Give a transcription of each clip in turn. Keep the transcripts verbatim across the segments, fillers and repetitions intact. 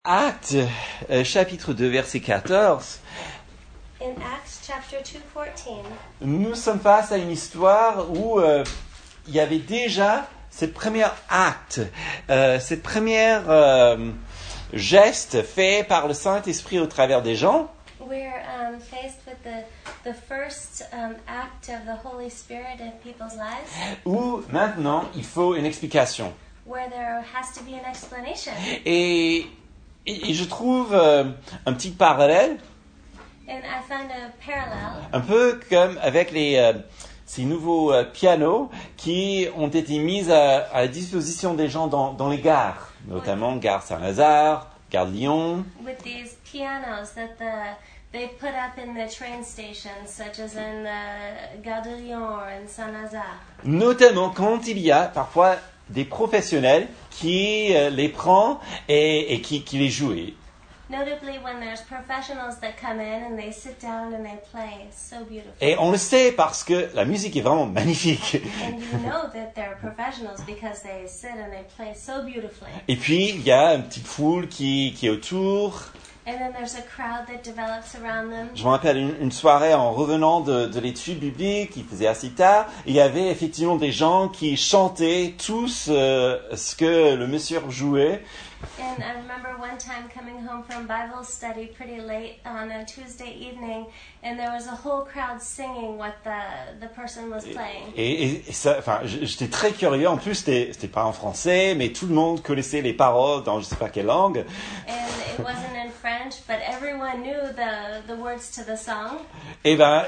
Actes, euh, chapitre deux, verset quatorze. In Acts chapter two fourteen, Nous sommes face à une histoire où euh, il y avait déjà cette première acte, euh, cette première euh, geste fait par le Saint-Esprit au travers des gens. we're um, faced with the, the first um, act of the Holy Spirit in people's lives, Où maintenant il faut une explication. where there has to be an explanation. Et, et, et je trouve euh, un petit parallèle, And I found a parallel, un peu comme avec les, euh, ces nouveaux euh, pianos qui ont été mis à, à la disposition des gens dans, dans les gares, notamment Gare Saint-Lazare, Gare de Lyon. with these pianos that the they put up in the train stations, such as in the Gare de Lyon or in Saint-Lazare. Notamment quand il y a parfois des professionnels qui euh, les prennent et, et qui, qui les jouent. Notably when there's professionals that come in and they sit down and they play. It's so beautiful. Et on le sait parce que la musique est vraiment magnifique. And you know that they're professionals because they sit and they play so beautifully. Et puis il y a une petite foule qui, qui est autour. And then there's a crowd that develops around them. Je me rappelle une, une soirée en revenant de, de l'étude biblique, il faisait assez tard. Il y avait effectivement des gens qui chantaient tous euh, ce que le monsieur jouait. And I remember one time coming home from Bible study pretty late on a Tuesday evening, and there was a whole crowd singing what the, the person was playing. Et, et, et ça, enfin, j'étais très curieux. En plus, c'était, c'était pas en français, mais tout le monde connaissait les paroles dans je sais pas quelle langue. And it wasn't in French, but everyone knew the, the words to the song. Eh ben,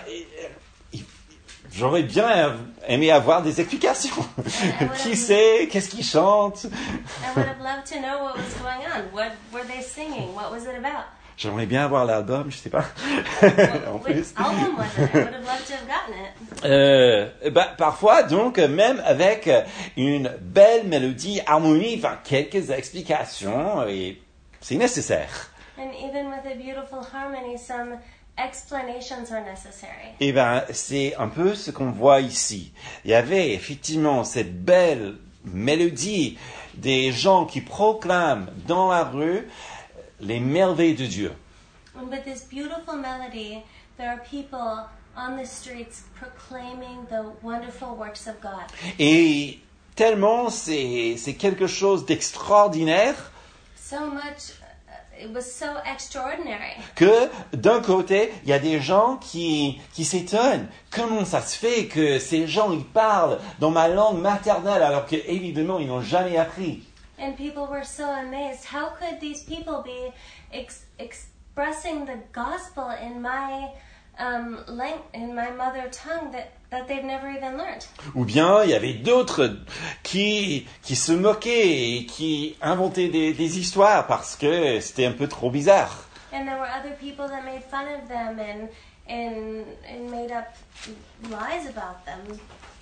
j'aurais bien aimé avoir des explications. Qui c'est? Qu'est-ce qu'ils chantent? I would have loved to know what was going on. What were they singing? What was it about? J'aimerais bien avoir l'album, je sais pas. En Which plus. album was it? I would have loved to have gotten it. Euh, bah, parfois, donc, même avec une belle mélodie, harmonie, enfin, quelques explications, et c'est nécessaire. And even with a beautiful harmony, some explanations are necessary. Eh ben, c'est un peu ce qu'on voit ici. Il y avait effectivement cette belle mélodie des gens qui proclament dans la rue les merveilles de Dieu. And with this beautiful melody, there are people on the streets proclaiming the wonderful works of God. Et tellement c'est, c'est quelque chose d'extraordinaire So much, uh, it was so extraordinary. que d'un côté, il y a des gens qui, qui s'étonnent. Comment ça se fait que ces gens ils parlent dans ma langue maternelle alors que évidemment ils n'ont jamais appris? And people were so amazed. How could these people be ex- expressing the gospel in my um, lang- in my mother tongue that, that they've never even learned? Ou bien il y avait d'autres qui, qui se moquaient et qui inventaient des, des histoires parce que c'était un peu trop bizarre. And there were other people that made fun of them and and and made up lies about them.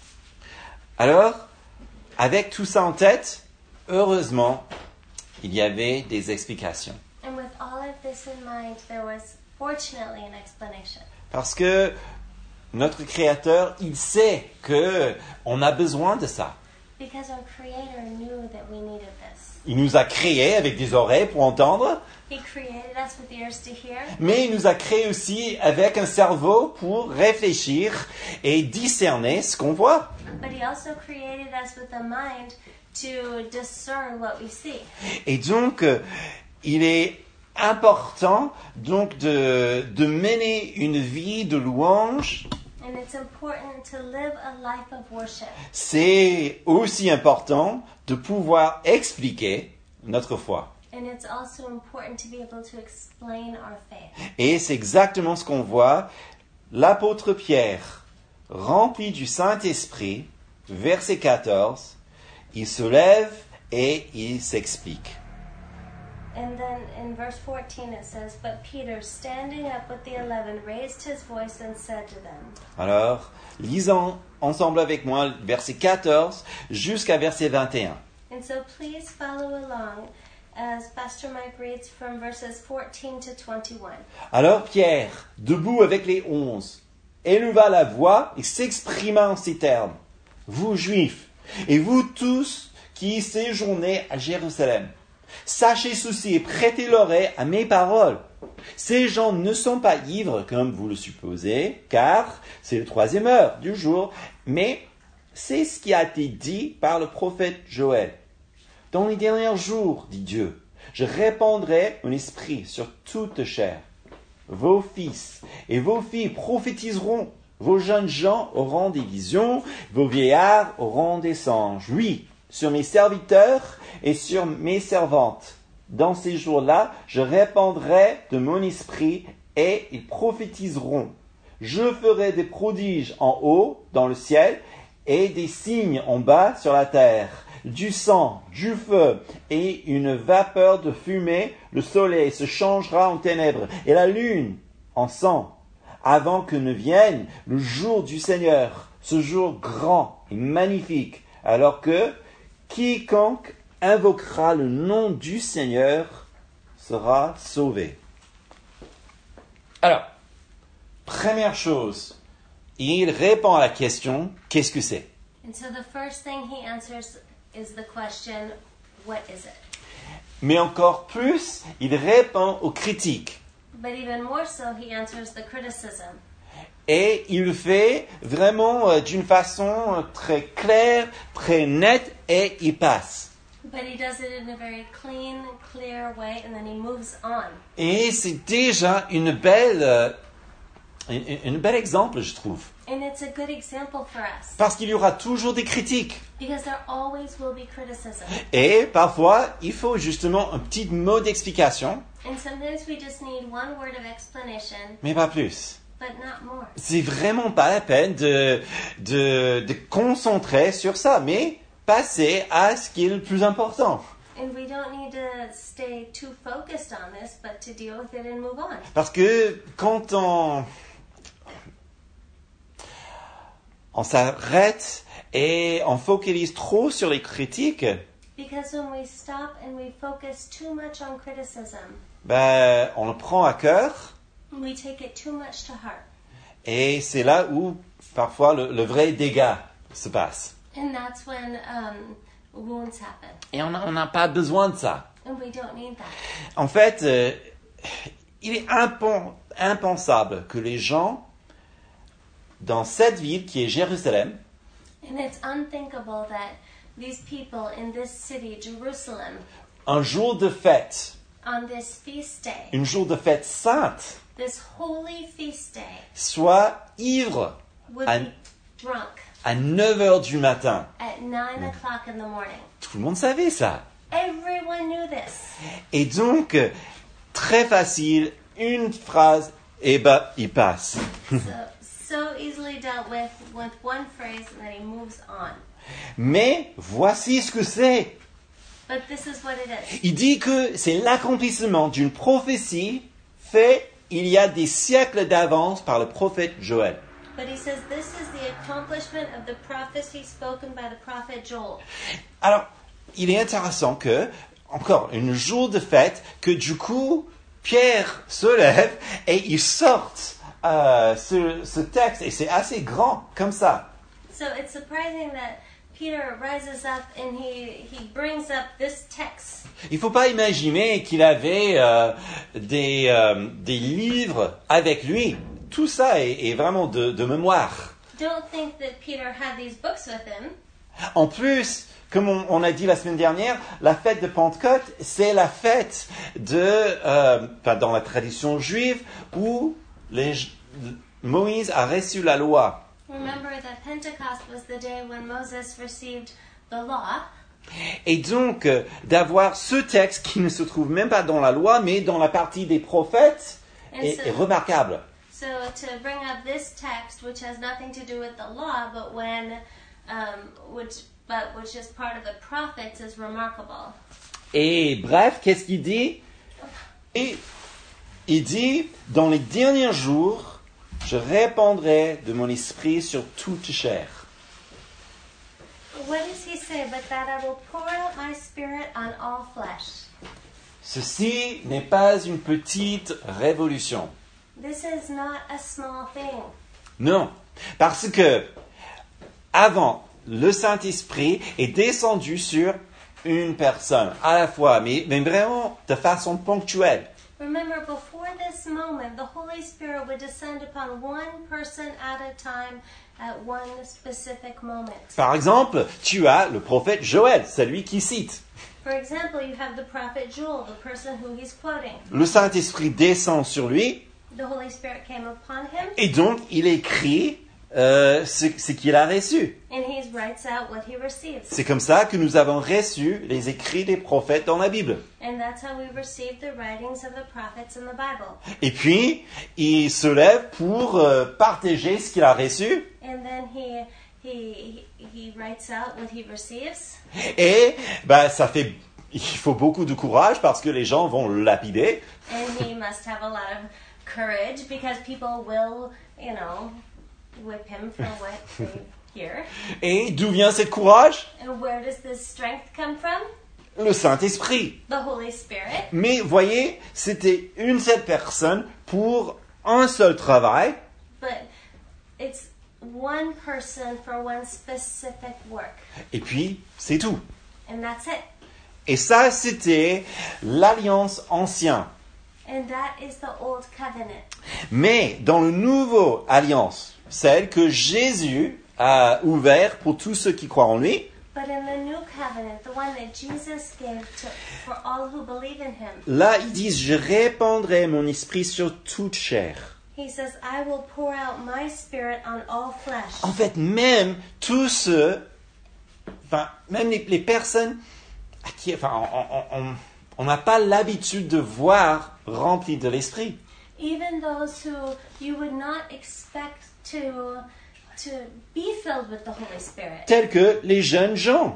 Alors, avec tout ça en tête, heureusement, il y avait des explications. And with all of this in mind, there was fortunately an explanation. Parce que notre Créateur, il sait que on a besoin de ça. Because our Creator knew that we needed this. Il nous a créés avec des oreilles pour entendre, He created us with ears to hear, mais il nous a créés aussi avec un cerveau pour réfléchir et discerner ce qu'on voit. but He also created us with a mind to discern what we see. Et donc, euh, il est important donc de, de mener une vie de louange. And it's important to live a life of worship. C'est aussi important de pouvoir expliquer notre foi. And it's also important to be able to explain our faith. Et c'est exactement ce qu'on voit. L'apôtre Pierre, rempli du Saint-Esprit, verset quatorze, il se lève et il s'explique. And then in verse fourteen it says, "But Peter, standing up with the eleven, raised his voice and said to them." Alors, lisons ensemble avec moi verset quatorze jusqu'à verset vingt et un. And so please follow along as Pastor Mike reads from verses fourteen to twenty-one. Alors Pierre, debout avec les onze, éleva la voix et s'exprima en ces termes. Vous Juifs, et vous tous qui séjournez à Jérusalem, Sachez ceci et prêtez l'oreille à mes paroles. Ces gens ne sont pas ivres, comme vous le supposez, car c'est la troisième heure du jour, mais c'est ce qui a été dit par le prophète Joël. Dans les derniers jours, dit Dieu, je répandrai mon esprit sur toute chair. Vos fils et vos filles prophétiseront, vos jeunes gens auront des visions, vos vieillards auront des songes. Oui, sur mes serviteurs et sur mes servantes. Dans ces jours-là, je répandrai de mon esprit et ils prophétiseront. Je ferai des prodiges en haut, dans le ciel, et des signes en bas sur la terre, du sang, du feu et une vapeur de fumée. Le soleil se changera en ténèbres et la lune en sang, avant que ne vienne le jour du Seigneur, ce jour grand et magnifique, alors que quiconque invoquera le nom du Seigneur sera sauvé. Alors, première chose, il répond à la question, qu'est-ce que c'est? And so the first thing he answers is the question, what is it? Mais encore plus, il répond aux critiques. But even more so, he answers the criticism. Et il le fait vraiment euh, d'une façon euh, très claire, très nette, et il passe. But he does it in a very clean, clear way, and then he moves on. Et c'est déjà une belle, euh, une, une bel exemple, je trouve. And it's a good example for us. Parce qu'il y aura toujours des critiques. Because there always will be criticism. Et parfois, il faut justement un petit mot d'explication, And sometimes we just need one word of explanation, mais pas plus. but not more. C'est vraiment pas la peine de, de, de concentrer sur ça, mais passer à ce qui est le plus important. And we don't need to stay too focused on this, but to deal with it and move on. Parce que quand on, on s'arrête et on focalise trop sur les critiques, Because when we stop and we focus too much on criticism, ben, on le prend à cœur we take it too much to heart. et c'est là où parfois le, le vrai dégât se passe. And that's when um, wounds happen. Et on n'a pas besoin de ça. And we don't need that. En fait, euh, il est impon- impensable que les gens dans cette ville qui est Jérusalem And it's unthinkable that these people in this city, Jerusalem, un jour de fête, on this feast day, un jour de fête sainte, this holy feast day, soient ivres would à, be drunk à neuf heures du matin. at nine o'clock in the morning. Tout le monde savait ça. Everyone knew this. Et donc, euh, très facile, une phrase, et ben, il passe. So, so easily dealt with with one phrase, and then he moves on. Mais voici ce que c'est. But this is what it is. Il dit que c'est l'accomplissement d'une prophétie faite il y a des siècles d'avance par le prophète Joël. But he says this is the accomplishment of the prophecy spoken by the prophet Joel. Alors, il est intéressant que, encore, un jour de fête, que du coup, Pierre se lève et il sorte euh, ce, ce texte, et c'est assez grand, comme ça. So it's surprising that Peter rises up and he, he brings up this text. Il ne faut pas imaginer qu'il avait euh, des, euh, des livres avec lui. Tout ça est, est vraiment de, de mémoire. Don't think that Peter had these books with him. En plus, comme on, on a dit la semaine dernière, la fête de Pentecôte, c'est la fête de, euh, enfin, dans la tradition juive, où les, Moïse a reçu la loi. Remember that Pentecost was the day when Moses received the law. Et donc, euh, d'avoir ce texte qui ne se trouve même pas dans la loi, mais dans la partie des prophètes, est, est remarquable. So to bring up this text, which has nothing to do with the law, but when, um, which, but which is part of the prophets, is remarkable. Et bref, qu'est-ce qu'il dit? Et il dit, dans les derniers jours, je répandrai de mon esprit sur toute chair. What does he say? But that I will pour out my spirit on all flesh. Ceci n'est pas une petite révolution. This is not a small thing. Non, parce que avant, le Saint-Esprit est descendu sur une personne à la fois, mais, mais vraiment de façon ponctuelle. Remember, before this moment, the Holy Spirit would descend upon one person at a time at one specific moment. Par exemple, tu as le prophète Joël, celui qui cite. For example, you have the prophet Joel, the person who he's quoting. Le Saint-Esprit descend sur lui The Holy Spirit came upon him, et donc il écrit euh, ce, ce qu'il a reçu. and he writes out what he receives. C'est comme ça que nous avons reçu les écrits des prophètes dans la Bible. And that's how we receive the writings of the prophets in the Bible. Et puis, il se lève pour euh, partager ce qu'il a reçu. And then he he he writes out what he receives. Et ben, ça fait, il faut beaucoup de courage parce que les gens vont le lapider. And he must have a lot of courage because people will, you know, whip him for what they hear. Et d'où vient ce courage? And where does this strength come from? Le Saint-Esprit. The Holy Spirit. Mais voyez, c'était une seule personne pour un seul travail. But it's one person for one specific work. Et puis, c'est tout. And that's it. Et ça, c'était l'alliance ancienne. And that is the old covenant. Mais dans le nouveau alliance, celle que Jésus a ouverte pour tous ceux qui croient en lui, But in the new covenant, the one that Jesus gave to, for all who believe in him, là, ils disent, je répandrai mon esprit sur toute chair. he says, I will pour out my spirit on all flesh. En fait, même tous ceux, enfin, même les, les personnes à qui, enfin, on- on- on- on n'a pas l'habitude de voir remplies de l'esprit. Even those who you would not expect to, to be filled with the Holy Spirit, Tels que les jeunes gens.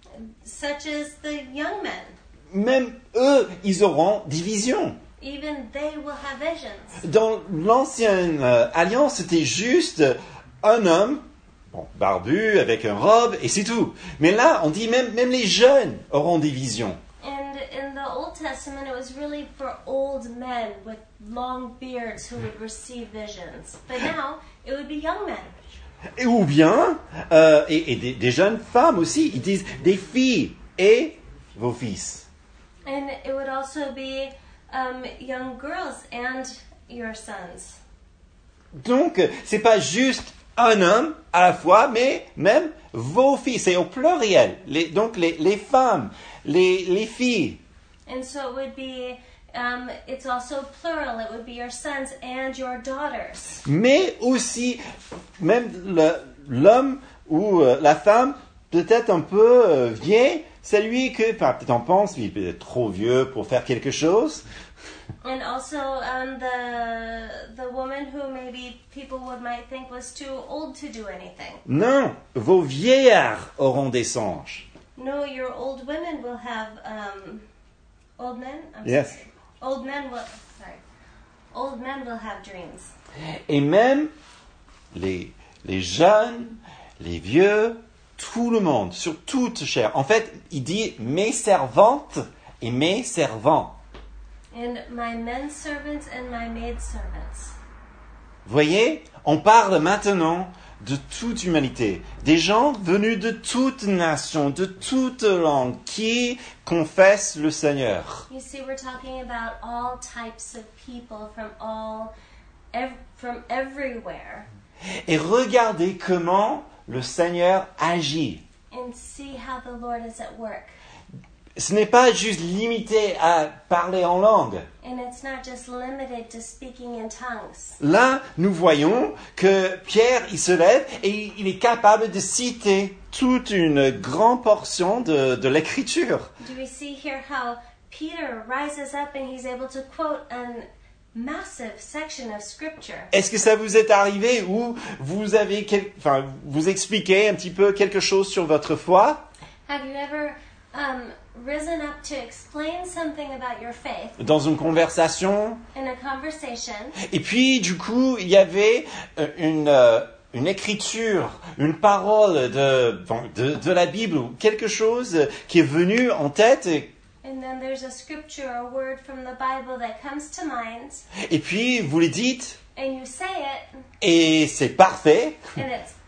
such as the young men. Même eux, ils auront des visions. Even they will have visions. Dans l'ancienne euh, alliance, c'était juste un homme, bon, barbu, avec une robe, et c'est tout. Mais là, on dit même, même les jeunes auront des visions. And in the Old Testament, it was really for old men with long beards who would receive visions. But now, it would be young men. Et ou bien, euh, et, et des, des jeunes femmes aussi, ils disent des filles et vos fils. And it would also be um, young girls and your sons. Donc, c'est pas juste un homme à la fois, mais même vos fils, c'est au pluriel. Les, donc, les, les femmes, les, les filles. And so it would be, um, it's also plural. It would be your sons and your daughters. Mais aussi, même le- l'homme ou euh, la femme, peut-être un peu euh, vieille, c'est lui que, enfin, peut-être on pense, il est peut-être trop vieux pour faire quelque chose. And also um, the the woman who maybe people would might think was too old to do anything. Non, vos vieillards auront des songes. No, your old women will have um, old men. I'm Yes. sorry. Old men will. Sorry. Old men will have dreams. Et même les, les jeunes, les vieux, tout le monde, sur toute chair. En fait, il dit mes servantes et mes servants. And my men servants and my maid servants. Vous voyez, on parle maintenant de toute humanité, des gens venus de toute nation, de toute langue, qui confessent le Seigneur. You see, we're talking about all types of people from all, ev- from everywhere, Et regardez comment le Seigneur agit. and see how the Lord is at work. Ce n'est pas juste limité à parler en langue. And it's not just limited to speaking in tongues. Là, nous voyons que Pierre, il se lève et il est capable de citer toute une grande portion de, de l'Écriture. Do we see here how Peter rises up and he's able to quote a massive section of Scripture? Est-ce que ça vous est arrivé où vous avez, quel- enfin, vous expliquez un petit peu quelque chose sur votre foi Have you ever um, risen up to explain something about your faith dans une conversation? in a conversation? Et puis, du coup, il y avait euh, une, euh, une écriture, une parole de, bon, de, de la Bible ou quelque chose qui est venu en tête. Et, And then there's a scripture, a word from the Bible that comes to mind, et puis, vous les dites and you say it, et c'est parfait. and it's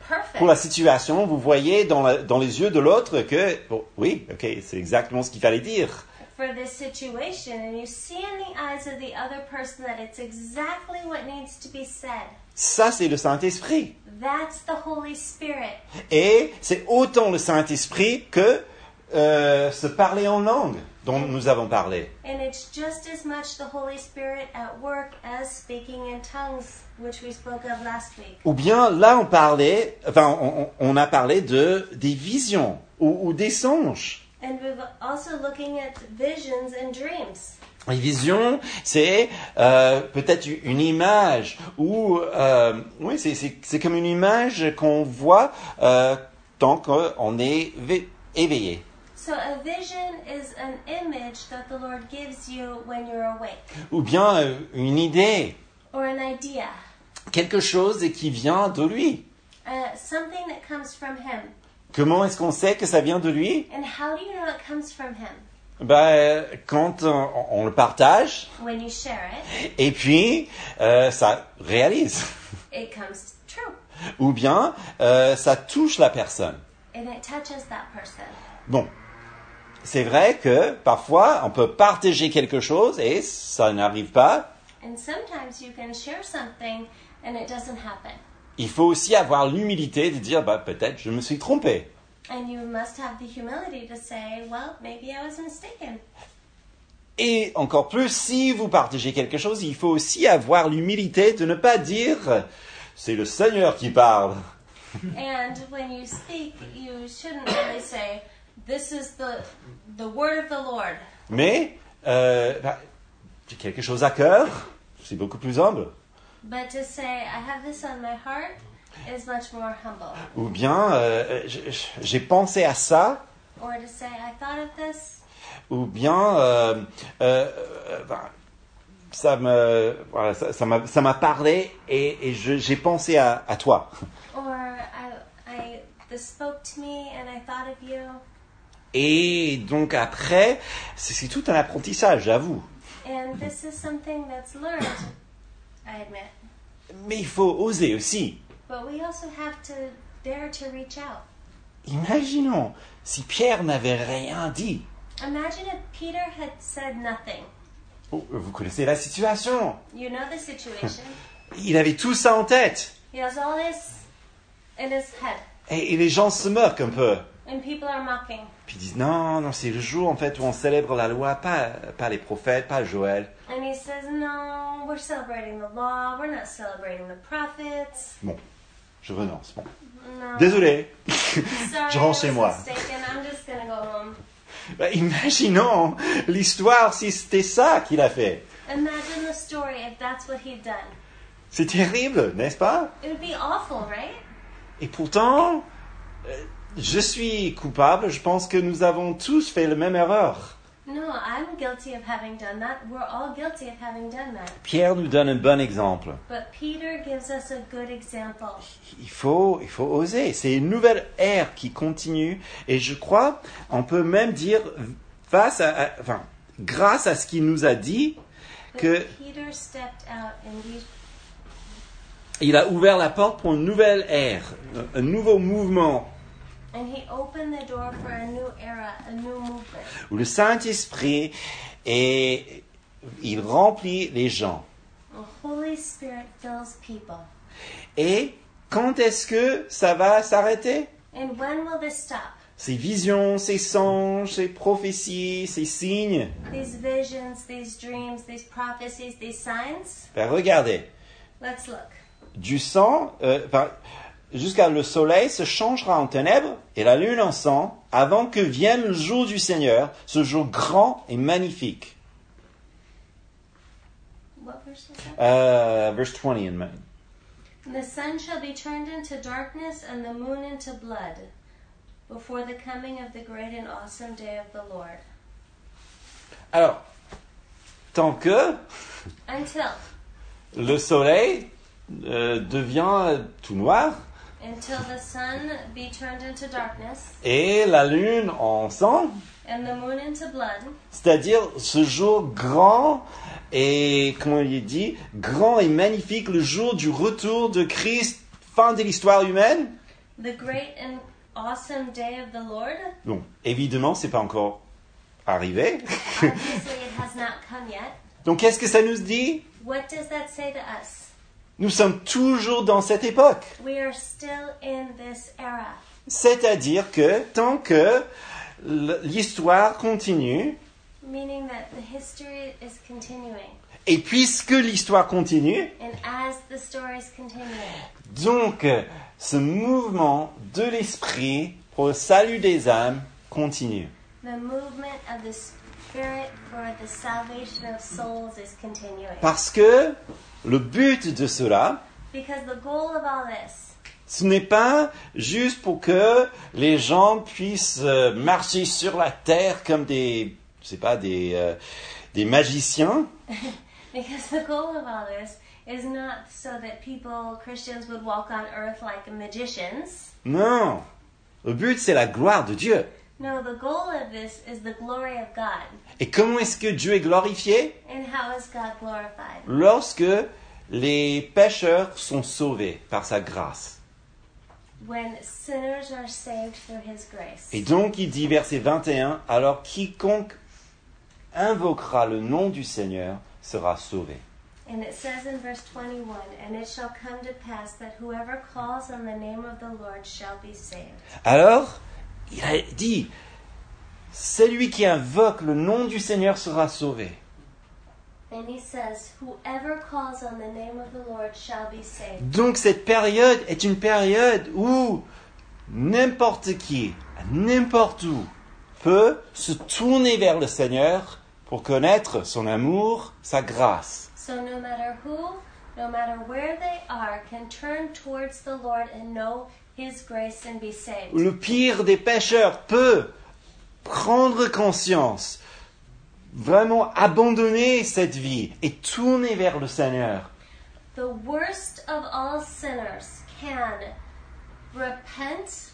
perfect. Pour la situation, vous voyez dans, la- dans les yeux de l'autre que, oh, oui, ok, c'est exactement ce qu'il fallait dire. For this situation, and you see in the eyes of the other person that it's exactly what needs to be said. Ça, c'est le Saint-Esprit. That's the Holy Spirit. Et c'est autant le Saint-Esprit que euh, se parler en langue dont nous avons parlé. And it's just as much the Holy Spirit at work as speaking in tongues, which we spoke of last week. Ou bien là, on parlait, enfin, on, on a parlé de des visions ou, ou des songes. And we're also looking at visions and dreams. Les visions, c'est euh, peut-être une image ou euh, oui, c'est, c'est, c'est comme une image qu'on voit euh, tant qu'on est vé- éveillé. So a vision is an image that the Lord gives you when you're awake, Ou bien euh, une idée, or an idea, quelque chose qui vient de lui. uh, something that comes from Him. Comment est-ce qu'on sait que ça vient de lui? And how do you know it comes from Him? Ben, quand on, on le partage, When you share it, et puis euh, ça réalise. it comes true, Ou bien euh, ça touche la personne. and it touches that person. Bon, c'est vrai que parfois on peut partager quelque chose et ça n'arrive pas. And sometimes you can share something and it doesn't happen. Il faut aussi avoir l'humilité de dire, bah, peut-être je me suis trompé. And you must have the humility to say, well, maybe I was mistaken. Et encore plus, si vous partagez quelque chose, il faut aussi avoir l'humilité de ne pas dire, c'est le Seigneur qui parle. And when you speak, you shouldn't really say, this is the the word of the Lord. Mais euh, bah, j'ai quelque chose à cœur, c'est beaucoup plus humble. But to say, I have this on my heart is much more humble. Ou bien, euh, j'ai, j'ai pensé à ça. Or to say, I thought of this. Ou bien, euh, euh, euh, bah, ça, me, voilà, ça, ça, m'a, ça m'a parlé et, et je, j'ai pensé à, à toi. Or I, I, this spoke to me and I thought of you. Et donc après, c'est, c'est tout un apprentissage, j'avoue. And this is something that's learned, I admit. Mais il faut oser aussi. But we also have to dare to reach out. Imaginons si Pierre n'avait rien dit. Imagine if Peter had said nothing. Oh, vous connaissez la situation. You know the situation. Il avait tout ça en tête. He has all this in his head. Et, et les gens se moquent un peu. And people are mocking. Puis ils disent, non, non, c'est le jour en fait où on célèbre la loi, pas, pas les prophètes, pas Joël. And he says, no, we're celebrating the law. We're not celebrating the prophets. Bon, je renonce. Bon. No. Désolé. Sorry, Je I rentre was chez moi. mistaken. I'm just going to go home. Bah, imaginons l'histoire si c'était ça qu'il a fait. Imagine the story if that's what he'd done. C'est terrible, n'est-ce pas? It would be awful, right? Et pourtant, euh, je suis coupable. Je pense que nous avons tous fait la même erreur. No, I'm guilty of having done that. We're all guilty of having done that. Pierre nous donne un bon exemple. But Peter gives us a good example. Il faut, il faut oser. C'est une nouvelle ère qui continue. Et je crois, on peut même dire, face à, à- enfin, grâce à ce qu'il nous a dit, But que Peter stepped out and we il a ouvert la porte pour une nouvelle ère, un nouveau mouvement and he opened the door for a new era, a new movement. où le Saint-Esprit est, il remplit les gens. The Holy Spirit fills people. Et quand est-ce que ça va s'arrêter? And when will this stop? Ces visions, ces songes, ces prophéties, ces signes. These visions, these dreams, these prophecies, these signs? Ben, regardez, Let's look. du sang, euh, enfin, jusqu'à le soleil se changera en ténèbres et la lune en sang avant que vienne le jour du Seigneur, ce jour grand et magnifique. What verse is that? Euh, verse twenty in Maine. The sun shall be turned into darkness and the moon into blood before the coming of the great and awesome day of the Lord. Alors, tant que Until, le soleil euh, devient tout noir until the sun be turned into darkness et la lune en sang, and the moon into blood, c'est-à-dire ce jour grand et, comment il dit, grand et magnifique, le jour du retour de Christ, fin de l'histoire humaine. The great and awesome day of the Lord. Bon, évidemment, c'est pas encore arrivé. Obviously, it has not come yet. Donc, qu'est-ce que ça nous dit? What does that say to us? Nous sommes toujours dans cette époque. We are still in this era. C'est-à-dire que tant que l'histoire continue, Meaning that the history is continuing. et puisque l'histoire continue, And as the story is continuing, donc ce mouvement de l'esprit pour le salut des âmes continue. the movement of the Spirit for the salvation of souls is continuing. Parce que le but de cela, Because the goal of all this ce n'est pas juste pour que les gens puissent euh, marcher sur la terre comme des, je sais pas, des, euh, des magiciens, Because the goal of all this is not so that people, Christians, would walk on earth like magicians. non. Le but, c'est la gloire de Dieu. No, the goal of this is the glory of God. Et comment est-ce que Dieu est glorifié? And how is God glorified? Lorsque les pécheurs sont sauvés par sa grâce. When sinners are saved through His grace. Et donc, il dit, verset vingt et un, « Alors quiconque invoquera le nom du Seigneur sera sauvé. » And it says in verse twenty-one, And it shall come to pass that whoever calls on the name of the Lord shall be saved. Alors, il a dit, celui qui invoque le nom du Seigneur sera sauvé. And he says, Whoever calls on the name of the Lord shall be saved. Donc cette période est une période où n'importe qui, n'importe où, peut se tourner vers le Seigneur pour connaître son amour, sa grâce. So no matter who, no matter where they are, can turn towards the Lord and know His grace and be saved. Le pire des pécheurs peut prendre conscience, vraiment abandonner cette vie et tourner vers le Seigneur. The worst of all sinners can repent,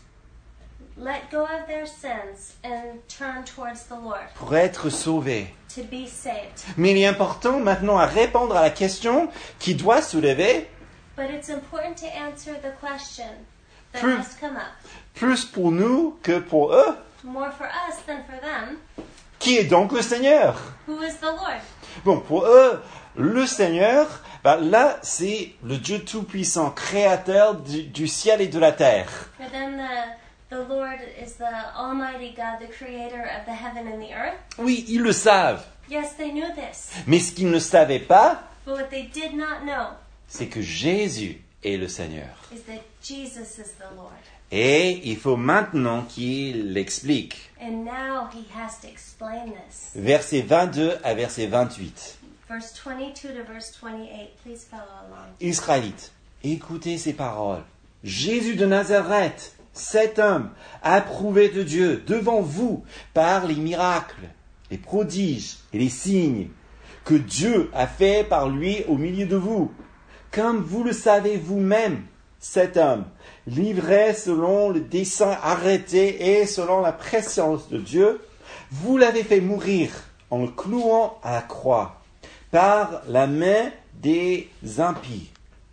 let go of their sins, and turn towards the Lord Pour être sauvé. to be saved. Mais il est important maintenant à répondre à la question qui doit soulever, But it's important to answer the question that Plus- must come up, plus pour nous que pour eux, more for us than for them. qui est donc le Seigneur? Who is the Lord? Bon, pour eux, le Seigneur, ben là, c'est le Dieu Tout-Puissant, créateur du, du ciel et de la terre. For them, the, the Lord is the Almighty God, the creator of the heaven and the earth. Oui, ils le savent. Yes, they knew this. Mais ce qu'ils ne savaient pas, But what they did not know c'est que Jésus est le Seigneur. is that Jesus is the Lord. Et il faut maintenant qu'il l'explique. And now he has to explain this. Verset vingt-deux à verset vingt-huit. Verse twenty-two to verse twenty-eight. Please follow along. Israélites, écoutez ces paroles. Jésus de Nazareth, cet homme approuvé de Dieu devant vous par les miracles, les prodiges et les signes que Dieu a fait par lui au milieu de vous. Comme vous le savez vous-même, cet homme, livré selon le dessein arrêté et selon la préscience de Dieu, vous l'avez fait mourir en le clouant à la croix par la main des impies.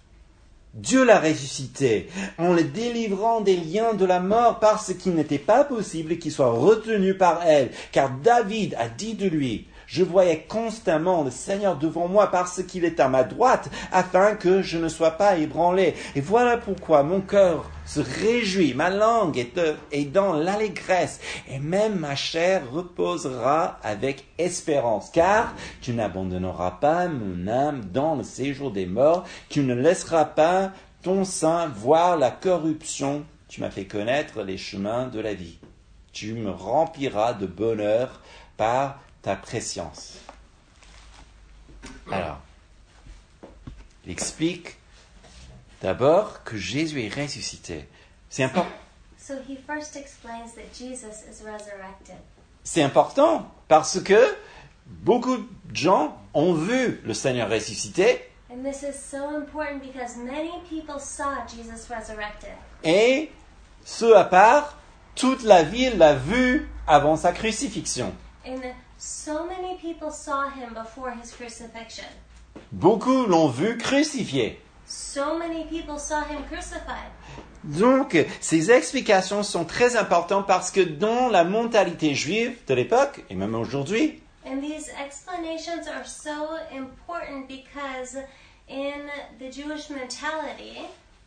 Dieu l'a ressuscité en le délivrant des liens de la mort parce qu'il n'était pas possible qu'il soit retenu par elle. Car David a dit de lui, « Je voyais constamment le Seigneur devant moi parce qu'il est à ma droite, afin que je ne sois pas ébranlé. Et voilà pourquoi mon cœur se réjouit, ma langue est, est dans l'allégresse, et même ma chair reposera avec espérance. Car tu n'abandonneras pas mon âme dans le séjour des morts, tu ne laisseras pas ton sein voir la corruption. Tu m'as fait connaître les chemins de la vie. Tu me rempliras de bonheur par ta préscience. » Alors, il explique d'abord que Jésus est ressuscité. C'est important. So he first explains that Jesus is resurrected. C'est important parce que beaucoup de gens ont vu le Seigneur ressuscité And this is so important because many people saw Jesus resurrected. et, ce à part, toute la ville l'a vu avant sa crucifixion. And so many people saw him before his crucifixion. Beaucoup l'ont vu crucifié. so many people saw him crucified. Donc, ces explications sont très importantes parce que dans la mentalité juive de l'époque, et même aujourd'hui, And these explanations are so important because in the Jewish mentality,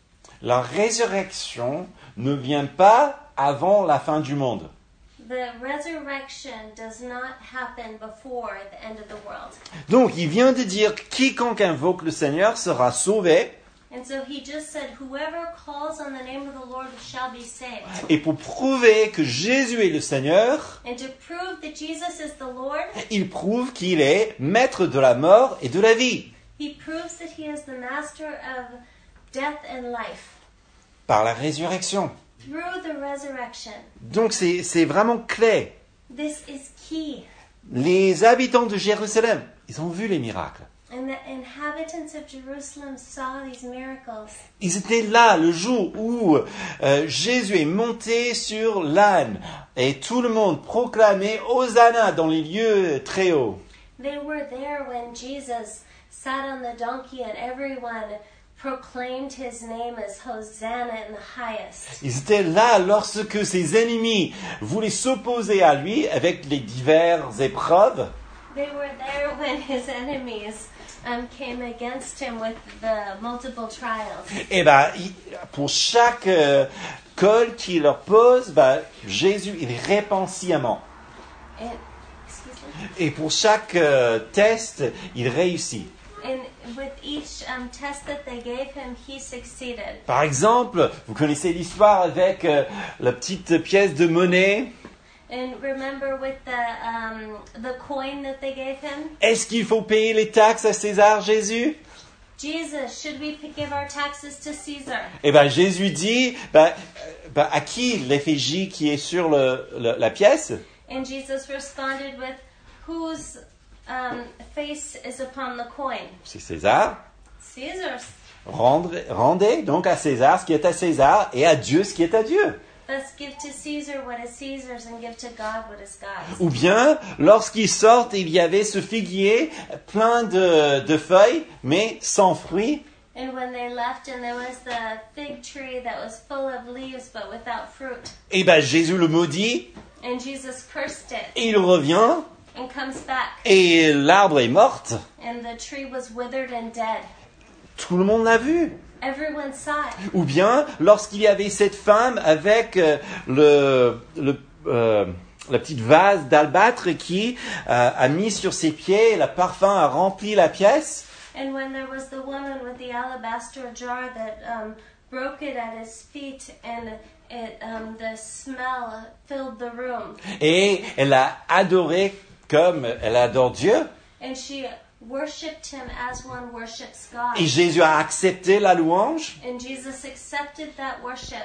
la résurrection ne vient pas avant la fin du monde. the resurrection does not happen before the end of the world. Donc, il vient de dire quiconque invoque le Seigneur sera sauvé. And so he just said, whoever calls on the name of the Lord shall be saved. Et pour prouver que Jésus est le Seigneur, And to prove that Jesus is the Lord, il prouve qu'il est maître de la mort et de la vie he proves that he is the master of death and life par la résurrection. through the resurrection. Donc, c'est, c'est vraiment clé. This is key. Les habitants de Jérusalem, ils ont vu les miracles. And the inhabitants of Jerusalem saw these miracles. Ils étaient là le jour où euh, Jésus est monté sur l'âne et tout le monde proclamait Hosanna dans les lieux très hauts. They were there when Jesus sat on the donkey and everyone proclaimed his name as Hosanna in the highest. Ils étaient là lorsque ses ennemis voulaient s'opposer à lui avec les diverses épreuves. They were there when his enemies um, came against him with the multiple trials. Et ben, il- pour chaque euh, col qu'il leur pose, ben, Jésus il répond sciemment. And, excuse me. Et pour chaque euh, test, il réussit. And with each um, test that they gave him, he succeeded. Par exemple, vous connaissez l'histoire avec euh, la petite pièce de monnaie. And remember with the um, the coin that they gave him? Est-ce qu'il faut payer les taxes à César, Jésus? Jesus, should we p- give our taxes to Caesar? Eh ben, Jésus dit, ben, euh, ben, à qui l'effigie qui est sur le, le- la pièce? And Jesus responded with, whose um, face is upon the coin? C'est César. Caesar's. Rendez, rendez donc à César ce qui est à César et à Dieu ce qui est à Dieu. Let's give to Caesar what is Caesar's and give to God what is God's. Ou bien, lorsqu'ils sortent, il y avait ce figuier plein de, de feuilles, mais sans fruits. And when they left and there was the fig tree that was full of leaves but without fruit. Eh ben, Jésus le maudit, And Jesus cursed it et il revient, and comes back. et l'arbre est morte. And the tree was withered and dead. Tout le monde l'a vu. Everyone saw it. Ou bien, lorsqu'il y avait cette femme avec euh, le, le, euh, la petite vase d'albâtre qui euh, a mis sur ses pieds, le parfum a rempli la pièce. And when there was the woman with the alabaster jar that um, broke it at his feet and it, um, the smell filled the room. Et elle a adoré comme elle adore Dieu. And she worshipped him as one worships God. Et Jésus a accepté la louange. And Jesus accepted that worship.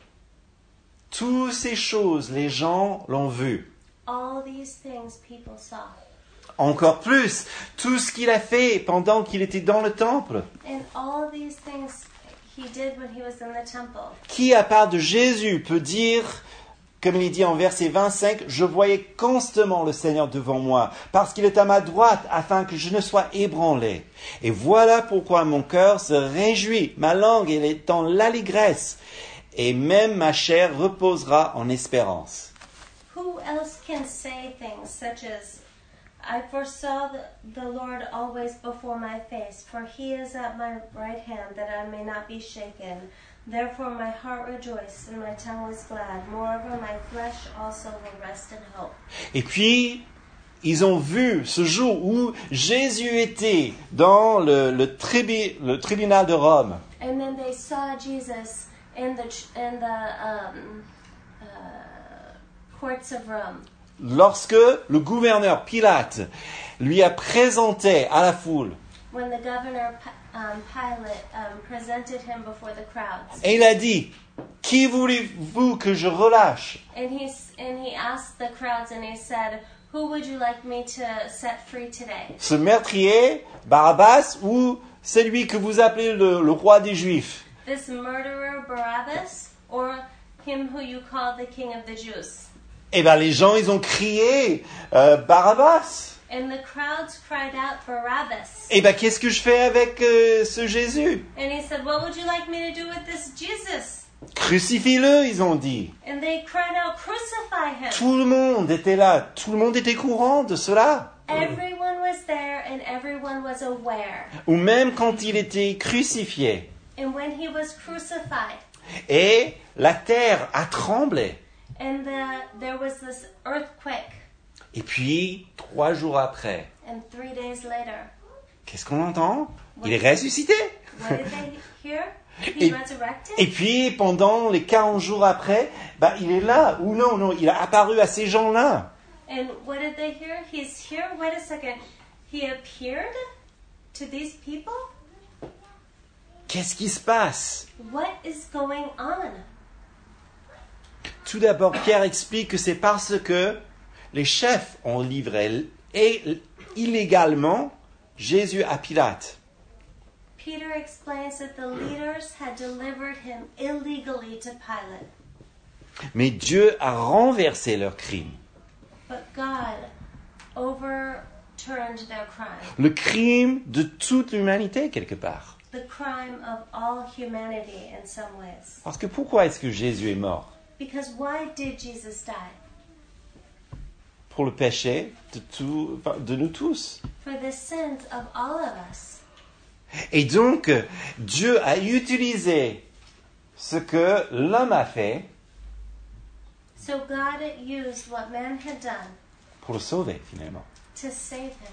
Toutes ces choses, les gens l'ont vu. All these things people saw. Encore plus, tout ce qu'il a fait pendant qu'il était dans le temple. And all these things he did when he was in the temple. Qui, à part de Jésus, peut dire, comme il dit en verset vingt-cinq, « Je voyais constamment le Seigneur devant moi, parce qu'il est à ma droite, afin que je ne sois ébranlé. Et voilà pourquoi mon cœur se réjouit, ma langue elle est dans l'allégresse, et même ma chair reposera en espérance. » Who else can say things such as, I foresaw the, the Lord always before my face, for he is at my right hand, that I may not be shaken. Therefore my heart rejoiced, and my tongue was glad. Moreover, my flesh also will rest in hope. Et puis, ils ont vu ce jour où Jésus était dans le, le, tribu, le tribunal de Rome. And then they saw Jesus in the tr- in the um, uh, courts of Rome. Lorsque le gouverneur Pilate lui a présenté à la foule, When the governor P- um, Pilate um, presented him before the crowds, et il a dit, « Qui voulez-vous que je relâche ?» and he s- and he asked the crowds, and he said, "Who would you like me to set free today? Ce meurtrier, Barabbas, ou celui que vous appelez le, le roi des Juifs? This murderer Barabbas, or him who you call the King of the Jews?" Eh bien, les gens, ils ont crié euh, Barabbas. And the crowds cried out Barabbas. Eh bien, qu'est-ce que je fais avec euh, ce Jésus? And he said, what would you like me to do with this Jesus? Crucifie-le, ils ont dit. And they cried out, crucify him. Tout le monde était là, tout le monde était courant de cela. Everyone was there and everyone was aware. Ou même quand il était crucifié. And when he was crucified, Et la terre a tremblé. and the, there was this earthquake, Et puis, trois jours après, and three days later, qu'est-ce qu'on entend? Il est ressuscité. what did they hear? He Et, resurrected? et puis, pendant les quarante jours après, bah, il est là. Ou non, non, il a apparu à ces gens-là. And what did they hear? He's here? Wait a second. He appeared to these people? Qu'est-ce qui se passe? What is going on? Tout d'abord, Pierre explique que c'est parce que les chefs ont livré et illégalement Jésus à Pilate. Peter explains that the leaders had delivered him illegally to Pilate. Mais Dieu a renversé leurs crimes. But God overturned their crime. Le crime de toute l'humanité, quelque part. The crime of all humanity in some ways. Parce que pourquoi est-ce que Jésus est mort? Because why did Jesus die? Pour le péché de, tout, enfin, de nous tous. For the sins of all of us. Et donc, Dieu a utilisé ce que l'homme a fait So God used what man had done pour le sauver, finalement. to save him.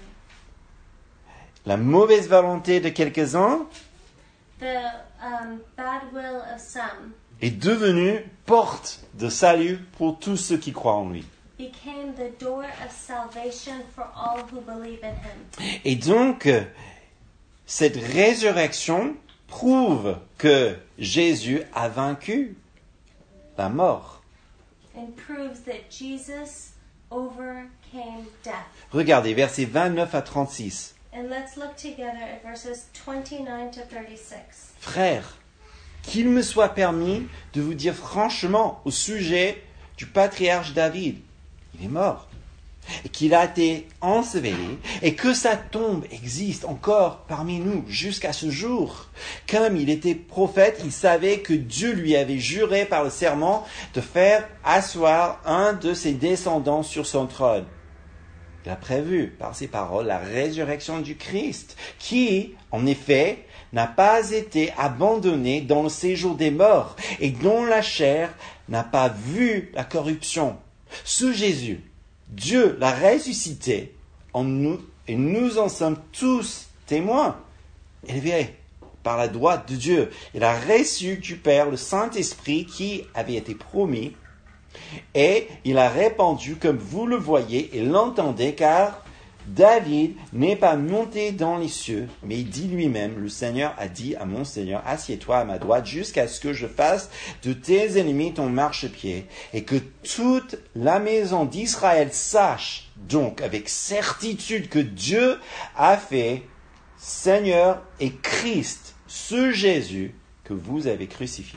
La mauvaise volonté de quelques-uns The um, bad will of some est devenue porte de salut pour tous ceux qui croient en lui. became the door of salvation for all who believe in him. Et donc, cette résurrection prouve que Jésus a vaincu la mort. And proves that Jesus overcame death. Regardez, versets vingt-neuf à trente-six. And let's look together at verses twenty-nine to thirty-six. Frères, qu'il me soit permis de vous dire franchement au sujet du patriarche David. Il est mort. Et qu'il a été enseveli et que sa tombe existe encore parmi nous jusqu'à ce jour. Comme il était prophète, il savait que Dieu lui avait juré par le serment de faire asseoir un de ses descendants sur son trône. Il a prévu par ses paroles la résurrection du Christ, qui, en effet, n'a pas été abandonné dans le séjour des morts et dont la chair n'a pas vu la corruption. Ce Jésus, Dieu l'a ressuscité en nous, et nous en sommes tous témoins. Élevé par la droite de Dieu, il a reçu du Père le Saint-Esprit qui avait été promis, et il a répandu comme vous le voyez et l'entendez, car David n'est pas monté dans les cieux, mais il dit lui-même, le Seigneur a dit à mon Seigneur, assieds-toi à ma droite jusqu'à ce que je fasse de tes ennemis ton marchepied, et que toute la maison d'Israël sache donc avec certitude que Dieu a fait Seigneur et Christ, ce Jésus que vous avez crucifié.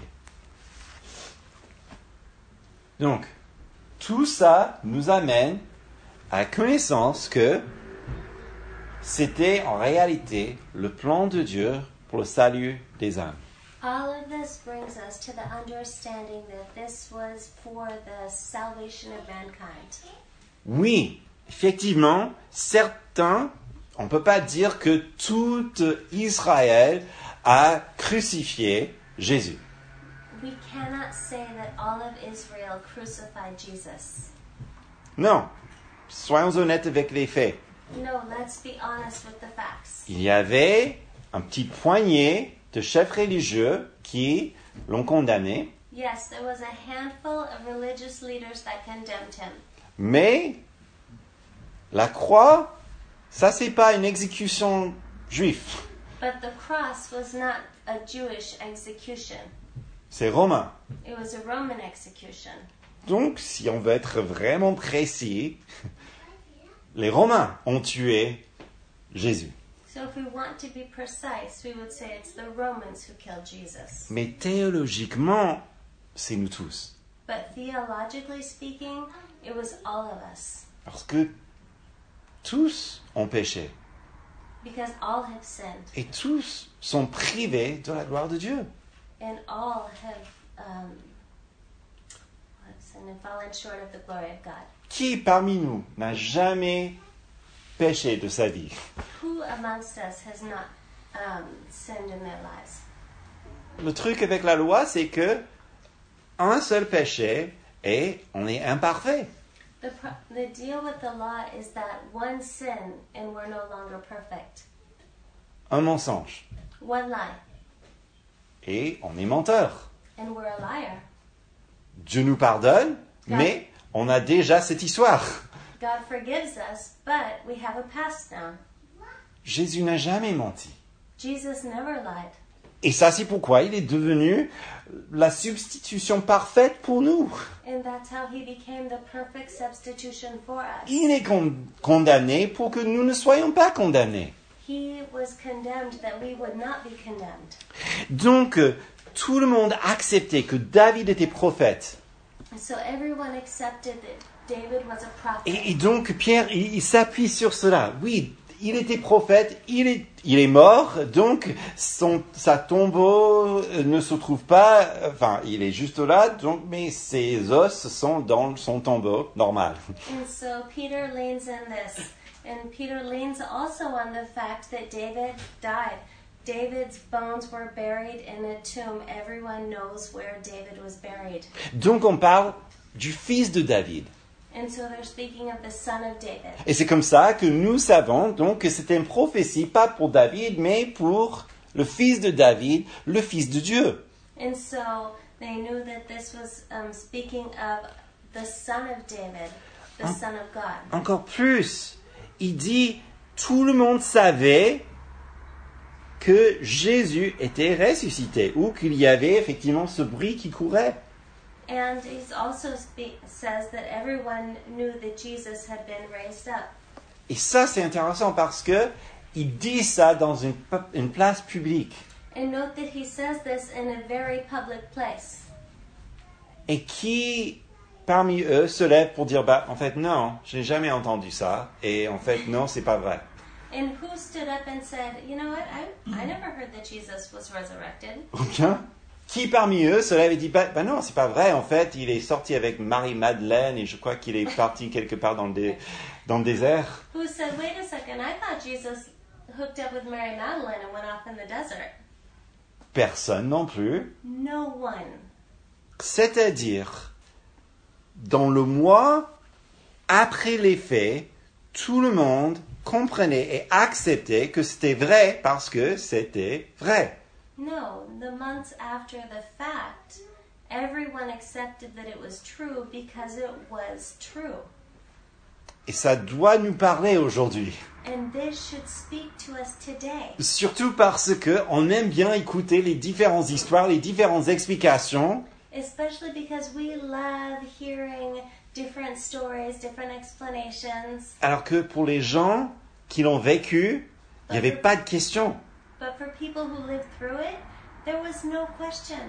Donc, tout ça nous amène à la connaissance que c'était en réalité le plan de Dieu pour le salut des âmes. All of this brings us to the understanding that this was for the salvation of mankind. Oui, effectivement, certains, on ne peut pas dire que tout Israël a crucifié Jésus. We cannot say that all of Israel crucified Jesus. Non, soyons honnêtes avec les faits. No, let's be honest with the facts. Il y avait un petit poignet de chefs religieux qui l'ont condamné, Yes, there was a handful of religious leaders that condemned him. mais la croix, ça c'est pas une exécution juive, But the cross was not a Jewish execution. c'est romain. It was a Roman execution. Donc, si on veut être vraiment précis, les Romains ont tué Jésus. So if we want to be precise, we would say it's the Romans who killed Jesus. Mais théologiquement, c'est nous tous. But theologically speaking, it was all of us. Parce que tous ont péché. Because all have sinned. Et tous sont privés de la gloire de Dieu. And all have, um, have sinned and fallen short of the glory of God. Qui parmi nous n'a jamais péché de sa vie? Who amongst us has not um, sinned in their lives? Le truc avec la loi, c'est que un seul péché et on est imparfait. The, pro- the deal with the law is that one sin and we're no longer perfect. Un mensonge. One lie Et on est menteur. and we're a liar. Dieu nous pardonne, mais on a déjà cette histoire. God forgives us, but we have a past now. Jésus n'a jamais menti. Jesus never lied. Et ça, c'est pourquoi il est devenu la substitution parfaite pour nous. And that's how he became the perfect substitution for us. Il est con- condamné pour que nous ne soyons pas condamnés. He was condemned that we would not be condemned. Donc, euh, tout le monde acceptait que David était prophète. So everyone accepted that David was a prophet. Et, et donc, Pierre, il, il s'appuie sur cela. Oui, il était prophète, il est, il est mort, donc son, sa tombeau ne se trouve pas, enfin, il est juste là, donc, mais ses os sont dans son tombeau normal. And so Peter leans in this. And Peter leans also on the fact that David died. David's bones were buried in a tomb. Everyone knows where David was buried. Donc, on parle du fils de David. And so they're speaking of the son of David. Et c'est comme ça que nous savons donc que c'était une prophétie, pas pour David, mais pour le fils de David, le fils de Dieu. And so they knew that this was um, speaking of the son of David, the En- son of God. Encore plus, il dit, tout le monde savait que Jésus était ressuscité, ou qu'il y avait effectivement ce bruit qui courait. And he also spe- says that everyone knew that Jesus had been raised up. Et ça, c'est intéressant parce que il dit ça dans une, une place publique. And note that he says this in a very public place. Et qui, parmi eux, se lève pour dire, bah, en fait, non, j'ai jamais entendu ça, et en fait, non, c'est pas vrai. And who stood up and said, you know what, I, I never heard that Jesus was resurrected. Ou bien, qui parmi eux se lève et dit, bah, bah non, c'est pas vrai, en fait, il est sorti avec Marie-Madeleine, et je crois qu'il est parti quelque part dans le, dé- dans le désert. Who said, wait a second, I thought Jesus hooked up with Mary Magdalene and went off in the desert. Personne non plus. No one. C'est-à-dire, dans le mois après les faits, tout le monde comprenait et acceptait que c'était vrai parce que c'était vrai. No, the months after the fact, everyone accepted that it was true because it was true. Et ça doit nous parler aujourd'hui. And this should speak to us today. Surtout parce que on aime bien écouter les différentes histoires, les différentes explications. Especially because we love hearing different stories, different explanations. Alors que pour les gens qui l'ont vécu, il n'y avait pas de question. But for people who lived through it, there was no question.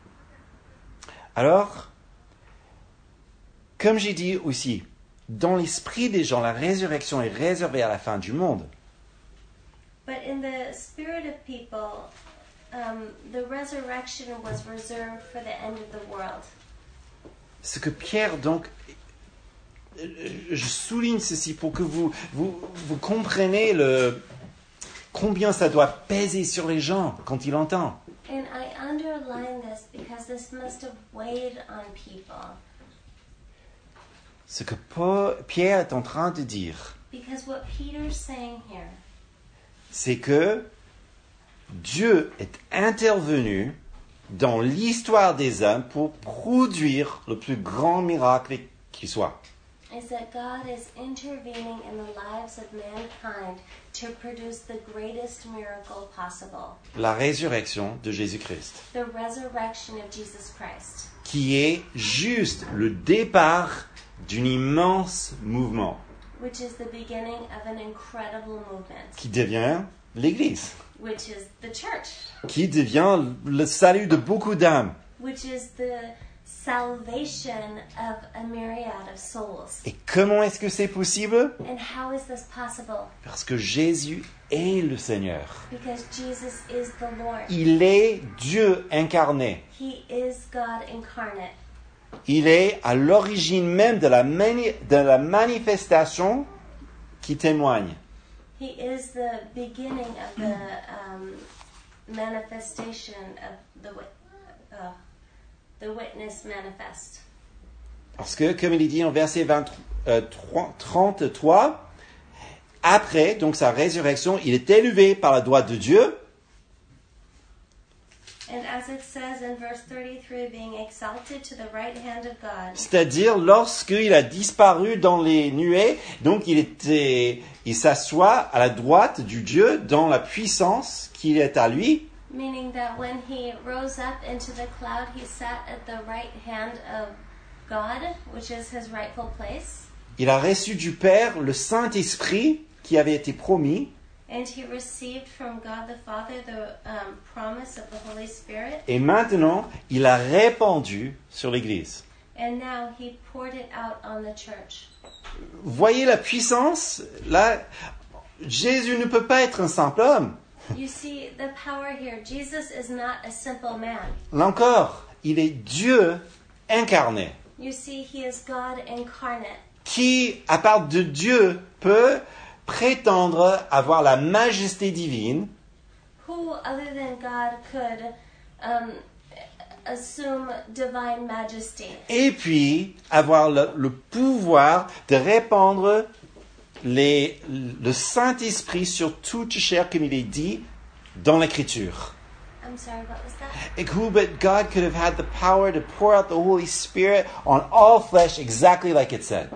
Alors, comme j'ai dit aussi, dans l'esprit des gens, la résurrection est réservée à la fin du monde. But in the spirit of people, um, the resurrection was reserved for the end of the world. Ce que Pierre, donc, je souligne ceci pour que vous, vous, vous compreniez le, combien ça doit peser sur les gens quand ils l'entendent. And I underline this because this must have weighed on people. Ce que Paul, Pierre est en train de dire, Because what Peter's saying here c'est que Dieu est intervenu dans l'histoire des hommes pour produire le plus grand miracle qui soit. is that God is intervening in the lives of mankind to produce the greatest miracle possible. La résurrection de Jésus-Christ, The resurrection of Jesus Christ, qui est juste le départ d'un immense mouvement which is the beginning of an incredible movement, qui devient l'Église, which is the church, qui devient le salut de beaucoup d'âmes. which is the salvation of a myriad of souls. Et comment est-ce que c'est possible? And how is this possible? Parce que Jésus est le Seigneur. Because Jesus is the Lord. Il est Dieu incarné. He is God incarnate. Il est à l'origine même de la, mani- de la manifestation qui témoigne. He is the beginning of the um, manifestation of the wit- uh, the witness manifest. Parce que, comme il est dit en verset vingt-trois, trente-trois, après donc sa résurrection, il est élevé par la droite de Dieu. And as it says in verse thirty-three, being exalted to the right hand of God. C'est-à-dire lorsqu'il a disparu dans les nuées, donc il était, il s'assoit à la droite du Dieu dans la puissance qui est à lui. Meaning that when he rose up into the cloud, he sat at the right hand of God, which is his rightful place. Il a reçu du Père le Saint-Esprit qui avait été promis. And he received from God the Father the um, promise of the Holy Spirit. Et maintenant, il a répandu sur l'Église. And now he poured it out on the church. Voyez la puissance? Là, Jésus ne peut pas être un simple homme. You see the power here. Jesus is not a simple man. Là encore, il est Dieu incarné, You see, he is God incarnate. qui, à part de Dieu, peut prétendre avoir la majesté divine, Who, other than God, could um, assume divine majesty? et puis avoir le, le pouvoir de répandre les, le Saint-Esprit sur toute chair, comme il est dit dans l'Écriture. I'm sorry, what was that? And who but God could have had the power to pour out the Holy Spirit on all flesh, exactly like it said.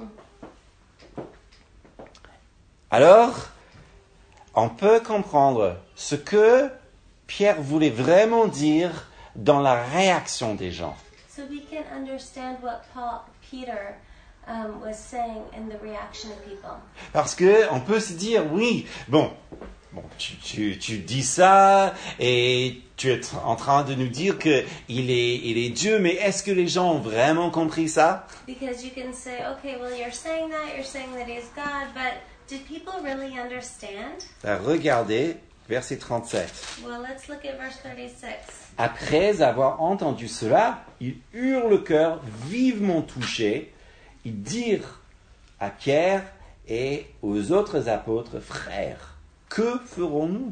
Alors, on peut comprendre ce que Pierre voulait vraiment dire dans la réaction des gens. So we can understand what Paul, Peter um, was saying in the reaction of people. Parce que on peut se dire, oui, bon, bon tu, tu, tu dis ça et tu es en train de nous dire qu'il est, il est Dieu, mais est-ce que les gens ont vraiment compris ça? Because you can say, okay, well, you're saying that, you're saying that he's God, but did people really understand? Regardez, verset trente-sept. Well, let's look at verse thirty-six. Après avoir entendu cela, ils eurent le cœur vivement touché. Ils dirent à Pierre et aux autres apôtres, frères, que ferons-nous?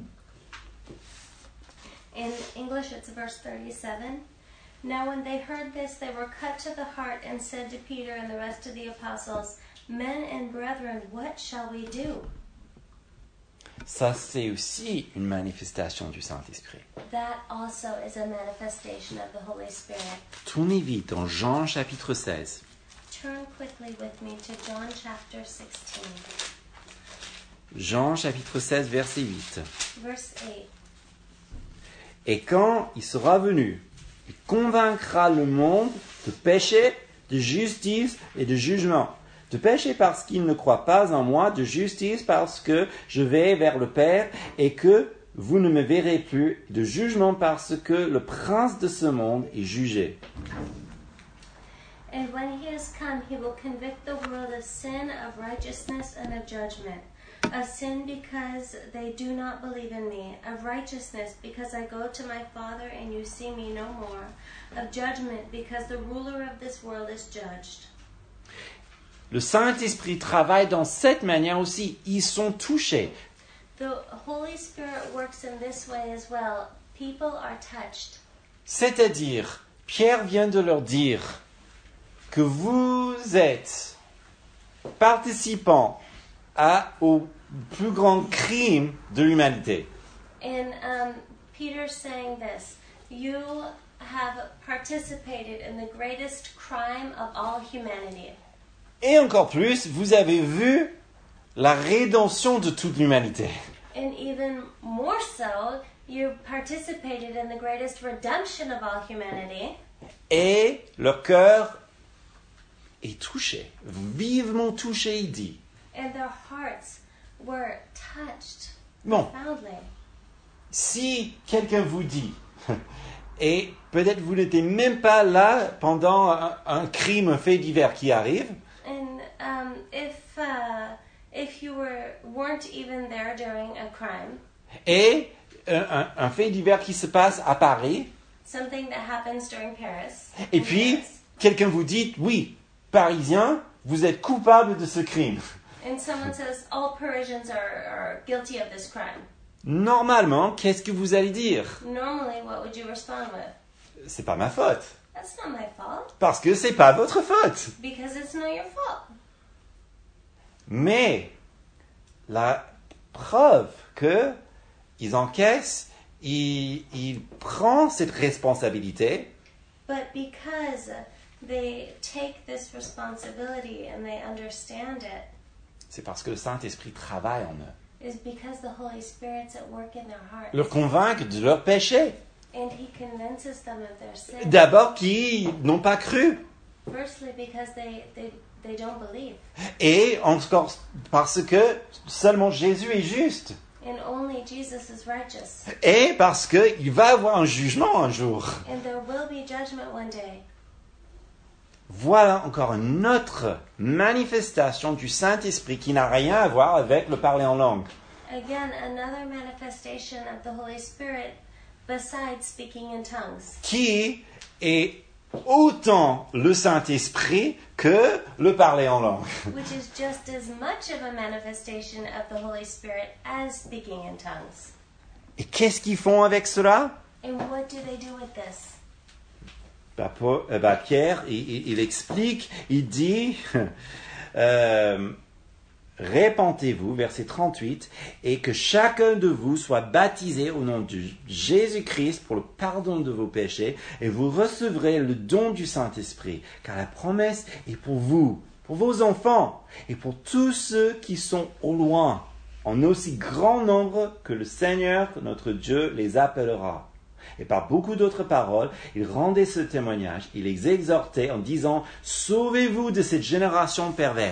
In English, it's verse thirty-seven. Now when they heard this, they were cut to the heart and said to Peter and the rest of the apostles, Men and brethren, what shall we do? Ça, c'est aussi une manifestation du Saint-Esprit. That also is a manifestation of the Holy Spirit. Tournez vite en Jean chapitre seize. Turn quickly with me to John chapter sixteen, Jean chapitre seize, verset huit. verse eight. Et quand il sera venu, il convaincra le monde de péché, de justice et de jugement. De péché parce qu'il ne croit pas en moi, de justice parce que je vais vers le Père et que vous ne me verrez plus, de jugement parce que le prince de ce monde est jugé. And when he has come, he will convict the world of sin, of righteousness, and of judgment. Of sin because they do not believe in me. Of righteousness because I go to my Father and you see me no more. Of judgment because the ruler of this world is judged. Le Saint-Esprit travaille dans cette manière aussi. Ils sont touchés. The Holy Spirit works in this way as well. People are touched. C'est-à-dire, Pierre vient de leur dire que vous êtes participants à, au plus grand crime de l'humanité. And um, Peter's saying this. You have participated in the greatest crime of all humanity. Et encore plus, vous avez vu la rédemption de toute l'humanité. And even more so, you participated in the greatest redemption of all humanity. Et leur cœur est touché, vivement touché, il dit. And their hearts were touched Bon, profoundly. si quelqu'un vous dit, Et peut-être vous n'étiez même pas là pendant un, un crime, un fait divers qui arrive. And um, if uh, if you were weren't even there during a crime, Et un, un, un fait divers qui se passe à Paris. something that happens during Paris. Et in puis, Paris, quelqu'un vous dit, oui, Parisien, vous êtes coupable de ce crime. and someone says all Parisians are, are guilty of this crime. Normalement, qu'est-ce que vous allez dire? Normally, what would you respond with? C'est pas ma faute. That's not my fault, Parce que c'est pas votre faute. because it's not your fault. Mais la preuve que ils encaissent, ils, ils prennent cette responsabilité, But because they take this responsibility and they understand it, c'est parce que le Saint-Esprit travaille en eux. is because the Holy Spirit's at work in their hearts. Leur convaincre de leur péché. And He convinces them of their sin. D'abord, qui n'ont pas cru. Firstly, because they, they, they don't believe. Et encore parce que seulement Jésus est juste. And only Jesus is righteous. Et parce qu'il va avoir un jugement un jour. And there will be judgment one day. Voilà encore une autre manifestation du Saint-Esprit qui n'a rien à voir avec le parler en langue. Again, another manifestation of the Holy Spirit besides speaking in tongues, Qui est autant le Saint-Esprit que le parler en langue. which is just as much of a manifestation of the Holy Spirit as speaking in tongues. Et qu'est-ce qu'ils font avec cela? And what do they do with this? Bah, Paul- euh, bah, Pierre, il, il- il explique, il dit, euh, répentez-vous, verset trente-huit, et que chacun de vous soit baptisé au nom de Jésus-Christ pour le pardon de vos péchés, et vous recevrez le don du Saint-Esprit, car la promesse est pour vous, pour vos enfants, et pour tous ceux qui sont au loin, en aussi grand nombre que le Seigneur, notre Dieu, les appellera. Et par beaucoup d'autres paroles, il rendait ce témoignage, il les exhortait en disant « Sauvez-vous de cette génération perverse ».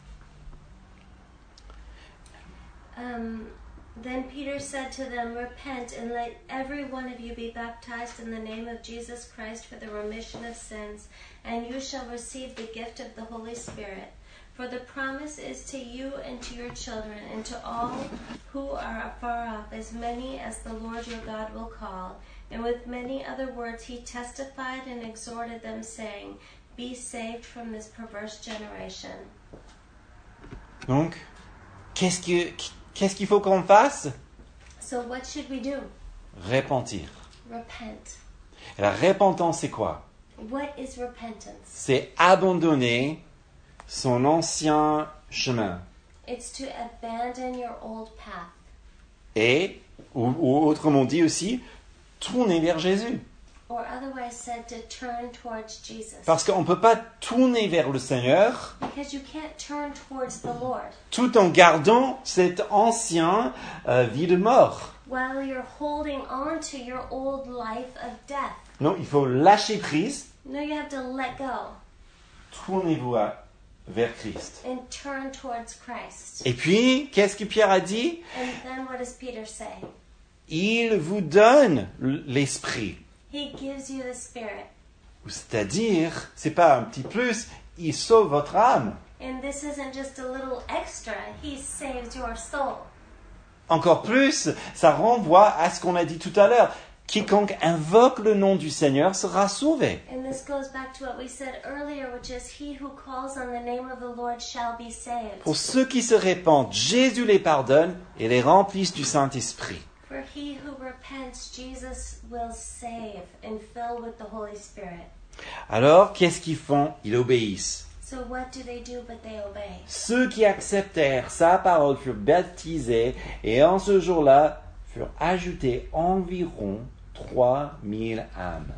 Um, then Peter said to them, Repent and let every one of you be baptized in the name of Jesus Christ for the remission of sins, and you shall receive the gift of the Holy Spirit. For the promise is to you and to your children and to all who are afar off, as many as the Lord your God will call. And with many other words he testified and exhorted them, saying, Be saved from this perverse generation. Donc, qu'est-ce que- qu'est-ce qu'il faut qu'on fasse? So what should we do? Repentir. Repent. Et la repentance, c'est quoi? What is repentance? C'est abandonner son ancien chemin. It's to abandon your old path. Et, ou, ou autrement dit aussi, tourner vers Jésus. Or otherwise said, to turn towards Jesus. Parce qu'on ne peut pas tourner vers le Seigneur Because you can't turn towards the Lord tout en gardant cette ancienne euh, vie de mort. while you're holding on to your old life of death. Non, il faut lâcher prise. No, you have to let go Tournez-vous à- vers Christ. and turn towards Christ. Et puis, qu'est-ce que Pierre a dit? And then what does Peter say? Il vous donne l'esprit. He gives you the Spirit. C'est-à-dire, c'est pas un petit plus, il sauve votre âme. And this isn't just a little extra. He saves your soul. Encore plus, ça renvoie à ce qu'on a dit tout à l'heure. Quiconque invoque le nom du Seigneur sera sauvé. And this goes back to what we said earlier, which is, he who calls on the name of the Lord shall be saved. Pour ceux qui se répandent, Jésus les pardonne et les remplisse du Saint-Esprit. For he who repents, Jesus will save and fill with the Holy Spirit. Alors, qu'est-ce qu'ils font? Ils obéissent. So what do they do but they obey? Ceux qui acceptèrent sa parole furent baptisés et en ce jour-là furent ajoutés environ trois mille âmes.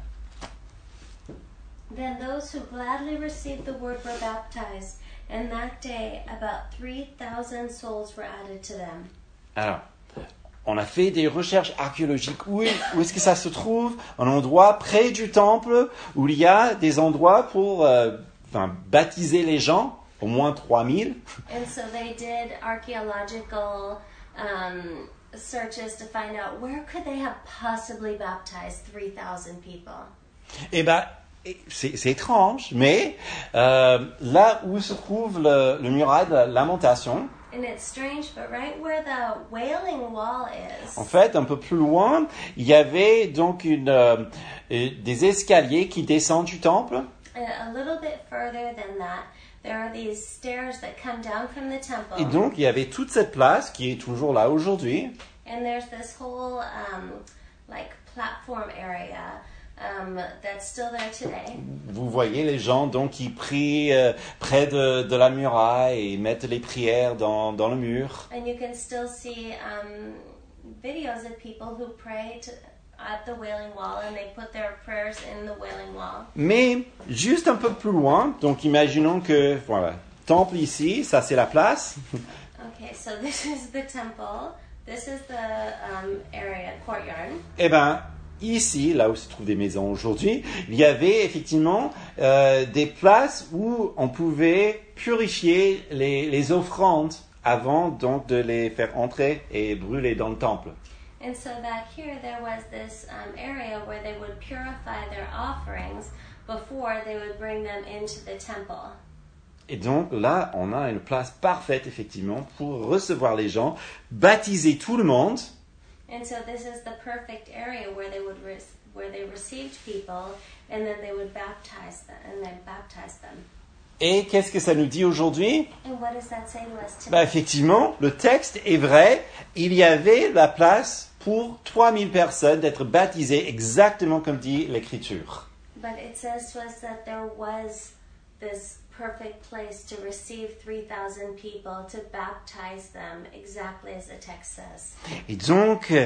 Then those who gladly received the word were baptized, and that day about three thousand souls were added to them. Alors, on a fait des recherches archéologiques. Où, est, où est-ce que ça se trouve? Un endroit près du temple où il y a des endroits pour euh, enfin, baptiser les gens, au moins trois mille. And so they did archaeological um, searches to find out where could they have possibly baptized three thousand people. Eh ben, c'est, c'est étrange, mais euh, là où se trouve le, le muraille de la lamentation, And it's strange, but right where the Wailing Wall is, en fait, un peu plus loin, il y avait donc une, euh, des escaliers qui descendent du temple. a, a little bit further than that, there are these stairs that come down from the temple. Et donc, il y avait toute cette place qui est toujours là aujourd'hui. And there's this whole um, like platform area um, that's still there today. Vous voyez les gens donc qui prient euh, près de, de la muraille et mettent les prières dans, dans le mur. And you can still see um, videos of people who pray to, at the Wailing Wall, and they put their prayers in the Wailing Wall. Mais juste un peu plus loin, donc imaginons que, voilà, temple ici, ça c'est la place. Okay, so this is the temple. This is the um, area, courtyard. Eh ben, ici, là où se trouvent des maisons aujourd'hui, il y avait effectivement euh, des places où on pouvait purifier les, les offrandes avant donc de les faire entrer et brûler dans le temple. And so that here there was this um, area where they would purify their offerings before they would bring them into the temple. Et donc là, on a une place parfaite effectivement pour recevoir les gens, baptiser tout le monde. And so this is the perfect area where they would re- where they received people, and then they would baptize them and then baptize them. Et qu'est-ce que ça nous dit aujourd'hui? And what does that say to us today? Bah, effectivement, le texte est vrai. Il y avait la place pour trois mille personnes d'être baptisées exactement comme dit l'Écriture. But it says to us that there was this perfect place to receive three thousand people, to baptize them exactly as the text says. Et donc, euh,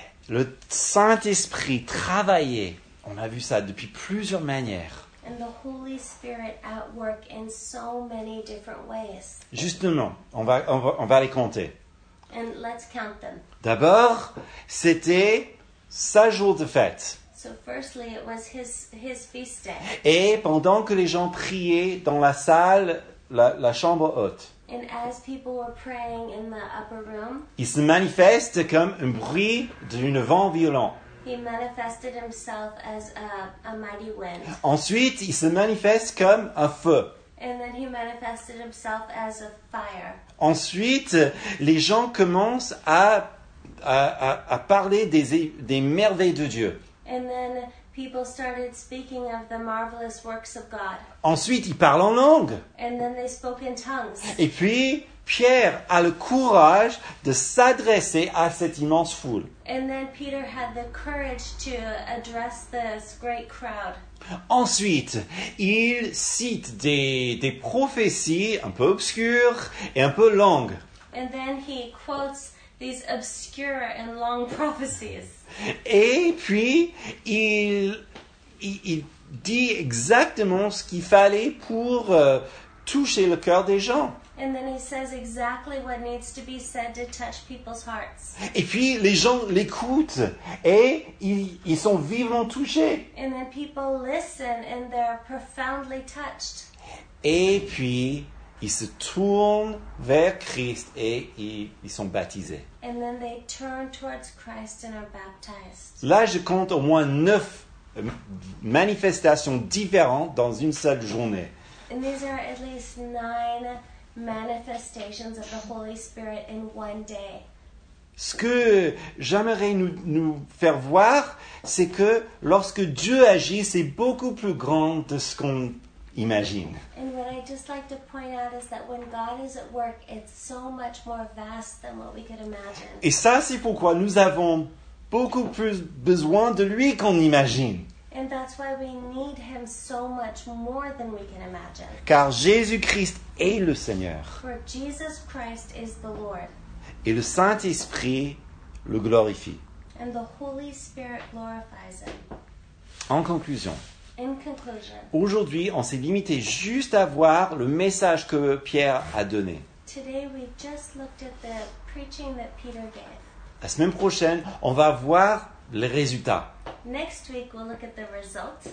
le Saint-Esprit travaillait, on a vu ça depuis plusieurs manières. And the Holy Spirit at work in so many different ways. Justement, on va, on va, on va les compter. And let's count them. D'abord, c'était sa jour de fête. So firstly, it was his his feast day. Et pendant que les gens priaient dans la salle, la, la chambre haute, And as people were praying in the upper room, il se manifeste comme un bruit d'un vent violent. he manifested himself as a, a mighty wind. Ensuite, il se manifeste comme un feu. And then he manifested himself as a fire. Ensuite, les gens commencent à, à, à, à parler des, des merveilles de Dieu. And then people started speaking of the marvelous works of God. Ensuite, ils parlent en langue. And then they spoke in tongues. Et puis, Pierre a le courage de s'adresser à cette immense foule. And then Peter had the courage to address this great crowd. Ensuite, il cite des, des prophéties un peu obscures et un peu longues. And then he quotes these obscure and long prophecies. Et puis, il, il, il dit exactement ce qu'il fallait pour euh, toucher le cœur des gens. And then he says exactly what needs to be said to touch people's hearts. Et puis, les gens l'écoutent et ils, ils sont vivement touchés. And then people listen and they're profoundly touched. Et puis, ils se tournent vers Christ et ils, ils sont baptisés. And then they turn towards Christ and are baptized. Là, je compte au moins neuf euh, manifestations différentes dans une seule journée. And these are at least nine manifestations of the Holy Spirit in one day. Ce que j'aimerais nous, nous faire voir, c'est que lorsque Dieu agit, c'est beaucoup plus grand de ce qu'on imagine. And what I just like to point out is that when God is at work, it's so much more vast than what we could imagine. Et ça, c'est pourquoi nous avons beaucoup plus besoin de lui qu'on imagine. And that's why we need Him so much more than we can imagine. Car Jésus-Christ est le Seigneur. For Jesus Christ is the Lord, Et le Saint-Esprit le glorifie. and the Holy Spirit glorifies Him. En conclusion, In conclusion, aujourd'hui, on s'est limité juste à voir le message que Pierre a donné. today we just looked at the preaching that Peter gave. La semaine prochaine, on va voir les résultats. Next week we'll look at the results.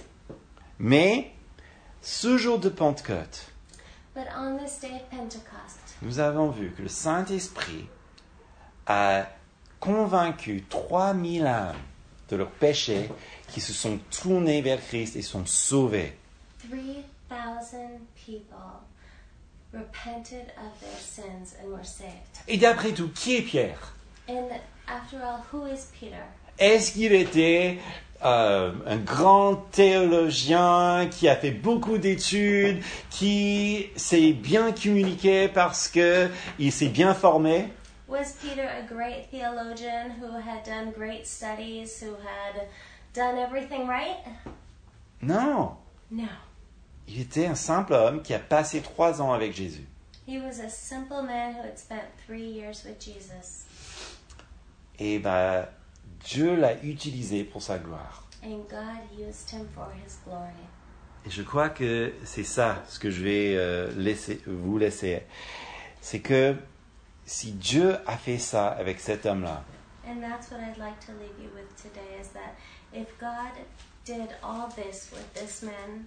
Mais ce jour de Pentecôte, But on this day of Pentecost, nous avons vu que le Saint-Esprit a convaincu trois mille âmes de leurs péchés qui se sont tournées vers Christ et sont sauvées. three thousand people repented of their sins and were saved. Et d'après tout, qui est Pierre? And after all, who is Peter? Est-ce qu'il était euh, un grand théologien qui a fait beaucoup d'études, qui s'est bien communiqué parce qu'il s'est bien formé? Was Peter a great theologian who had done great studies, who had done everything right? Non. No. Il était un simple homme qui a passé trois ans avec Jésus. He was a simple man who had spent three years with Jesus. Et ben, Dieu l'a utilisé pour sa gloire. And God used him for his glory. Et je crois que c'est ça ce que je vais euh, laisser, vous laisser. C'est que si Dieu a fait ça avec cet homme-là, And that's what I'd like to leave you with today, is that if God did all this with this man,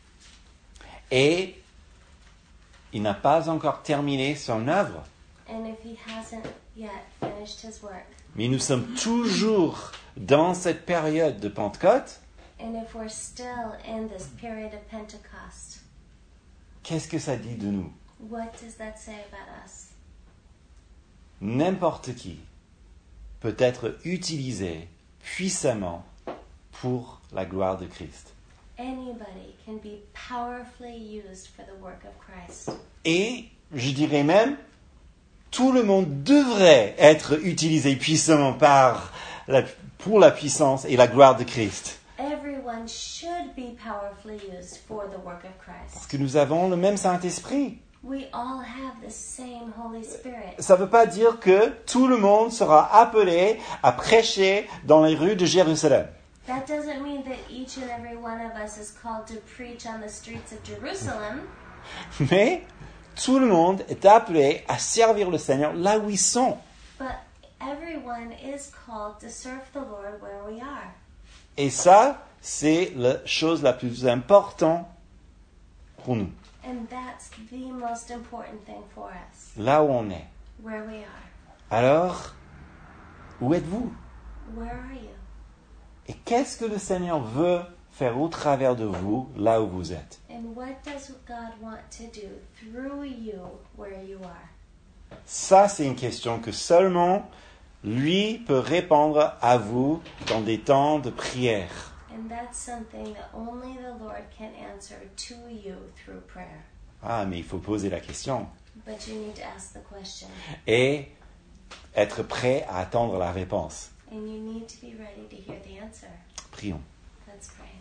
et il n'a pas encore terminé son œuvre, and if he hasn't yet finished his work, mais nous sommes toujours dans cette période de Pentecôte, and if we're still in this period of Pentecost, qu'est-ce que ça dit de nous? what does that say about us? N'importe qui peut être utilisé puissamment pour la gloire de Christ. Anybody can be powerfully used for the work of Christ. Et je dirais même, tout le monde devrait être utilisé puissamment par la, pour la puissance et la gloire de Christ. Everyone should be powerfully used for the work of Christ. Parce que nous avons le même Saint-Esprit. We all have the same Holy Spirit. Ça ne veut pas dire que tout le monde sera appelé à prêcher dans les rues de Jérusalem. That doesn't mean that each and every one of us is called to preach on the streets of Jerusalem. Mais tout le monde est appelé à servir le Seigneur là où ils sont. But everyone is called to serve the Lord where we are. Et ça, c'est la chose la plus importante pour nous, And that's the most important thing for us, là où on est. where we are. Alors, où êtes-vous? Where are you? Et qu'est-ce que le Seigneur veut faire au travers de vous, là où vous êtes? And what does God want to do through you where you are? Ça, c'est une question que seulement lui peut répondre à vous dans des temps de prière. And that's something that only the Lord can answer to you through prayer. Ah, mais il faut poser la question. But you need to ask the question. Et être prêt à attendre la réponse. And you need to be ready to hear the answer. Prions. Let's pray.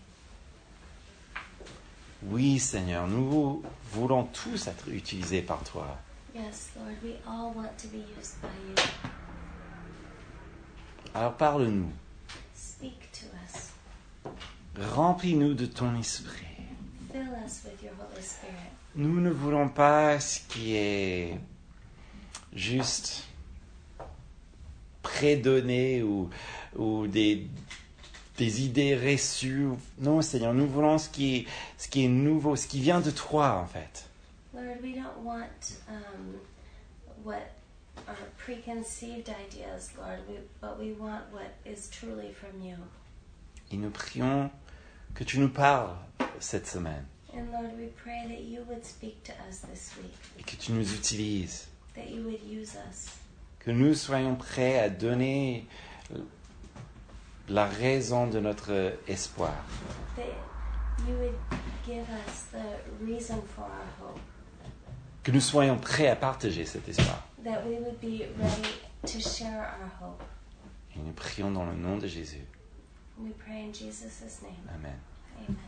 Oui, Seigneur, nous voulons tous être utilisés par toi. Yes, Lord, we all want to be used by you. Alors parle-nous. Speak to us. Remplis-nous de ton esprit. Fill us with your Holy Spirit. Nous ne voulons pas ce qui est juste prédonné ou, ou des, des idées reçues. Non, Seigneur, nous voulons ce qui est, ce qui est nouveau, ce qui vient de toi, en fait. Lord, we don't want um, what are preconceived ideas, Lord, we, but we want what is truly from you. Et nous prions que tu nous parles cette semaine And Lord, we pray that you would speak to us this week, et que tu nous utilises, that you would use us, que nous soyons prêts à donner la raison de notre espoir. that you would give us the reason for our hope, Que nous soyons prêts à partager cet espoir. that we would be ready to share our hope. Et nous prions dans le nom de Jésus. We pray in Jesus' name. Amen. Amen.